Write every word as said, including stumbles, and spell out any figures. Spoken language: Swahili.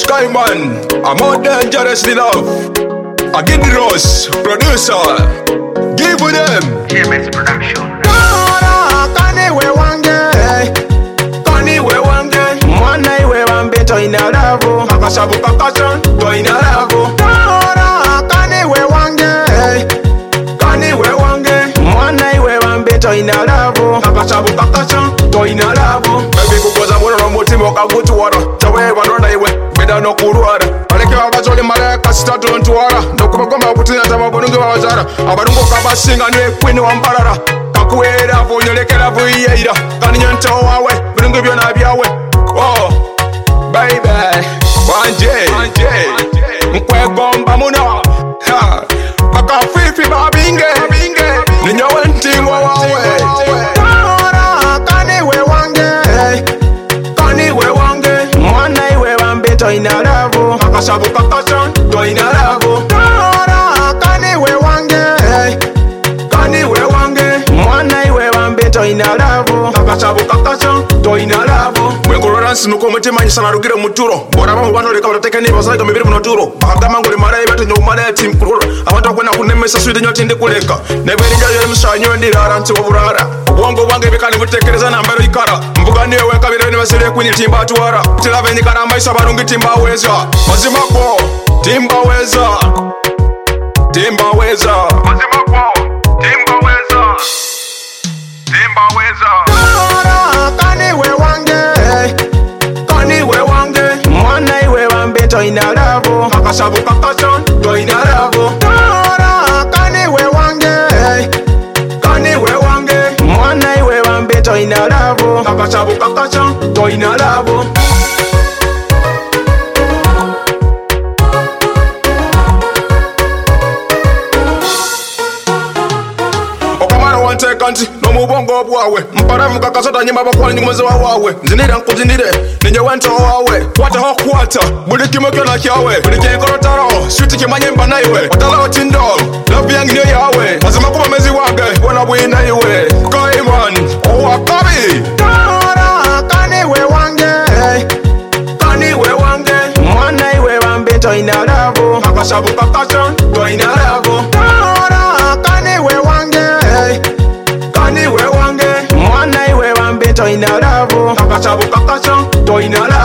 Skyman, I'm more dangerously love. I get the Ross, producer. Give them J M X Production. Kaniwe wange, kaniwe wange, mwana iwe wambe toina lavo, kakasabu kakasa toina lavo. Kaniwe wange, kaniwe wange, mwana iwe wambe toina lavo, kakasabu kakasa toina lavo. Baby kukoza mwana na mutima wakagutuwara, chawe wanona iwe beda no kurwara. Aleke wabazoli maleka sitatu ntuwara, ndokuba gomba kutina tababonungi wawazara. Abarungo kabasinga niwe kwini wambarara. Kakuera vunyolekera vuyeira, kaninya nto wawe, birungi byona byawe. Oh, baby, wanje, nkwegomba muno. Ha, bakafifi babinge, ninyowe ntingwa wawe. Kaniwe wange, kaniwe wange, mwana iwe wambe toina lavo, kakasabu kakasa toina lavo. Kaniwe wange, kaniwe wange, mwana iwe wambe toina lavo, kakasabu kakasa toina lavo. Mwengorora nsinuko mutima nyisa narugire muturo, bora bamu banoleka batateka niba zaga mibiri munoturo. Bakagama ngole mara ibato nyumara ya team kurura, abantu akwena kunemesa swide nyoti ndi kuleka. Neberi njayo mshanyo ndirara nti waburara. Ubwongo bwange bikani butekereza na mbero ikara. Mbuga niwe weka bireni basire kwini timba tuwara. Tilave nikara maisha barungi timba weza. Mazima ko timba weza. Timba weza. Mazima kwa Timba weza. Timba weza. Kaniwe wange, kaniwe wange, mwana iwe wambe toina lavo, kakasabu kakasa toina lavo. Kaniwe wange, kaniwe wange, mwana iwe wambe toina lavo, kakasabu kakasa toina lavo. Kanti no mubongo bwawe mpara mukakasota nyima bakwani nyumeze wawe nzinira nkuzinire ninye wento wawe kwata ho kwata buli kimwe kyona kyawe buli kyenkorotaro shuti kimanye mba naiwe watala otindo love yangi niyo yawe mazima kuba mezi wange wona bwina iwe Kaiman owakabi. Kaniwe wange, kaniwe wange, mwana iwe wambe toina lavo, kakasabu kakasa toina lavo. Kaniwe wange, kaniwe wange, mwana iwe wambe toina lavo, kakasabu kakasa toina lavo.